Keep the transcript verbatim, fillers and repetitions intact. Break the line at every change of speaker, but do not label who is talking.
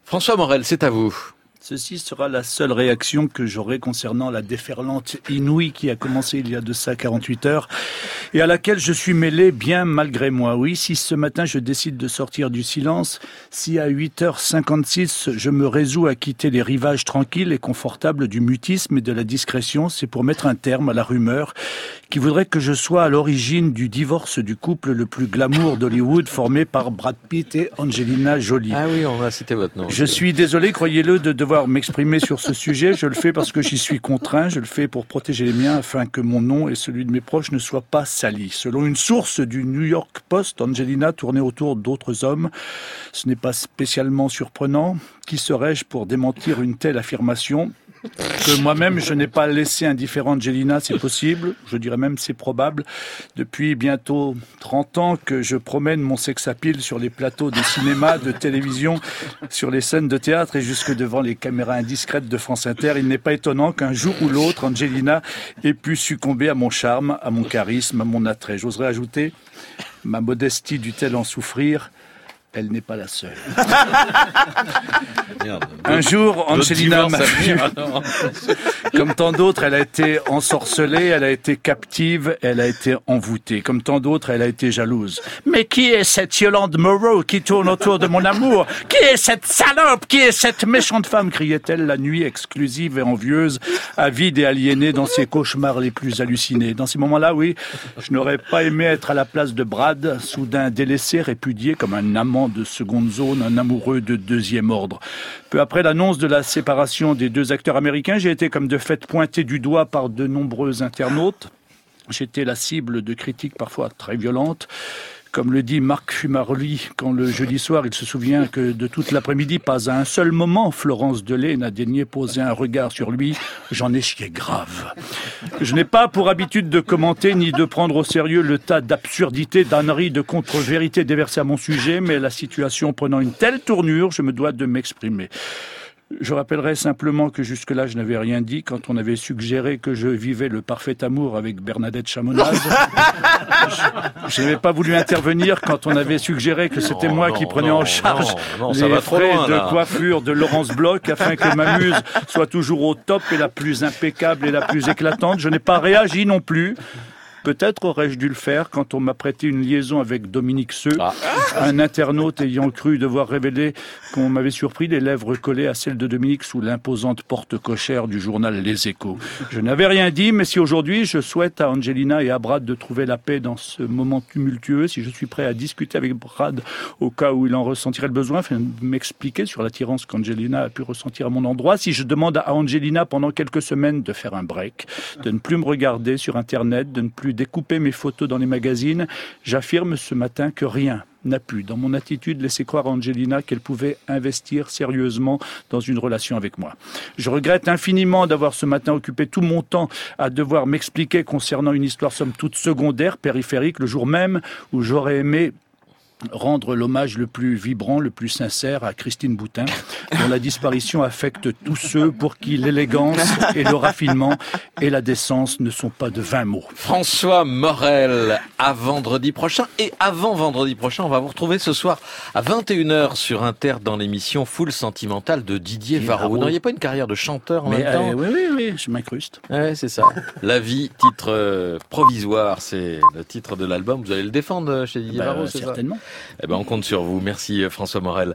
François Morel, c'est à vous.
Ceci sera la seule réaction que j'aurai concernant la déferlante inouïe qui a commencé il y a de ça quarante-huit heures et à laquelle je suis mêlé bien malgré moi. Oui, si ce matin je décide de sortir du silence, si à huit heures cinquante-six je me résous à quitter les rivages tranquilles et confortables du mutisme et de la discrétion, c'est pour mettre un terme à la rumeur qui voudrait que je sois à l'origine du divorce du couple le plus glamour d'Hollywood formé par Brad Pitt et Angelina Jolie.
Ah oui, on a cité votre nom.
Je suis désolé, croyez-le, de devoir m'exprimer sur ce sujet. Je le fais parce que j'y suis contraint. Je le fais pour protéger les miens afin que mon nom et celui de mes proches ne soient pas salis. Selon une source du New York Post, Angelina tournait autour d'autres hommes. Ce n'est pas spécialement surprenant. Qui serais-je pour démentir une telle affirmation ? Que moi-même, je n'ai pas laissé indifférent Angelina, c'est possible, je dirais même c'est probable. Depuis bientôt trente ans que je promène mon sex-appeal sur les plateaux de cinéma, de télévision, sur les scènes de théâtre et jusque devant les caméras indiscrètes de France Inter. Il n'est pas étonnant qu'un jour ou l'autre, Angelina ait pu succomber à mon charme, à mon charisme, à mon attrait. J'oserais ajouter, ma modestie dut-elle en souffrir ? Elle n'est pas la seule.
Merde.
Un jour, Angelina m'a vu. Comme tant d'autres, elle a été ensorcelée, elle a été captive, elle a été envoûtée. Comme tant d'autres, elle a été jalouse. Mais qui est cette Yolande Moreau qui tourne autour de mon amour ? Qui est cette salope ? Qui est cette méchante femme ? Criait-elle la nuit, exclusive et envieuse, avide et aliénée dans ses cauchemars les plus hallucinés. Dans ces moments-là, oui, je n'aurais pas aimé être à la place de Brad, soudain délaissé, répudié comme un amant de seconde zone, un amoureux de deuxième ordre. Peu après l'annonce de la séparation des deux acteurs américains, j'ai été comme de fait pointé du doigt par de nombreux internautes. J'étais la cible de critiques parfois très violentes. Comme le dit Marc Fumaroli, quand le jeudi soir, il se souvient que de toute l'après-midi, pas à un seul moment, Florence Delay n'a daigné poser un regard sur lui. J'en ai chié grave. Je n'ai pas pour habitude de commenter ni de prendre au sérieux le tas d'absurdités, d'âneries, de contre-vérités déversées à mon sujet, mais la situation prenant une telle tournure, je me dois de m'exprimer. Je rappellerai simplement que jusque-là, je n'avais rien dit quand on avait suggéré que je vivais le parfait amour avec Bernadette Chamonaz. je, je n'avais pas voulu intervenir quand on avait suggéré que c'était non, moi non, qui prenais
non,
en charge
non, non,
les frais
loin,
de
là.
coiffure de Laurence Bloch afin que ma muse soit toujours au top et la plus impeccable et la plus éclatante. Je n'ai pas réagi non plus. Peut-être aurais-je dû le faire quand on m'a prêté une liaison avec Dominique Seux, ah. un internaute ayant cru devoir révéler qu'on m'avait surpris les lèvres collées à celles de Dominique sous l'imposante porte cochère du journal Les Échos. Je n'avais rien dit, mais si aujourd'hui je souhaite à Angelina et à Brad de trouver la paix dans ce moment tumultueux, si je suis prêt à discuter avec Brad au cas où il en ressentirait le besoin, afin de m'expliquer sur l'attirance qu'Angelina a pu ressentir à mon endroit, si je demande à Angelina pendant quelques semaines de faire un break, de ne plus me regarder sur Internet, de ne plus découper mes photos dans les magazines, j'affirme ce matin que rien n'a pu, dans mon attitude, laisser croire à Angelina qu'elle pouvait investir sérieusement dans une relation avec moi. Je regrette infiniment d'avoir ce matin occupé tout mon temps à devoir m'expliquer concernant une histoire somme toute secondaire, périphérique, le jour même où j'aurais aimé rendre l'hommage le plus vibrant, le plus sincère à Christine Boutin, dont la disparition affecte tous ceux pour qui l'élégance et le raffinement et la décence ne sont pas de vains mots.
François Morel, à vendredi prochain. Et avant vendredi prochain, on va vous retrouver ce soir à vingt et une heures sur Inter dans l'émission Foule Sentimentale de Didier Varro. Vous n'auriez pas une carrière de chanteur en
Mais
même temps
euh, Oui, oui, oui, je m'incruste.
Ouais, c'est ça. La vie, titre euh, provisoire, c'est le titre de l'album. Vous allez le défendre chez Didier
bah,
Varro,
euh,
c'est
certainement.
ça ? Eh ben, on compte sur vous. Merci François Morel.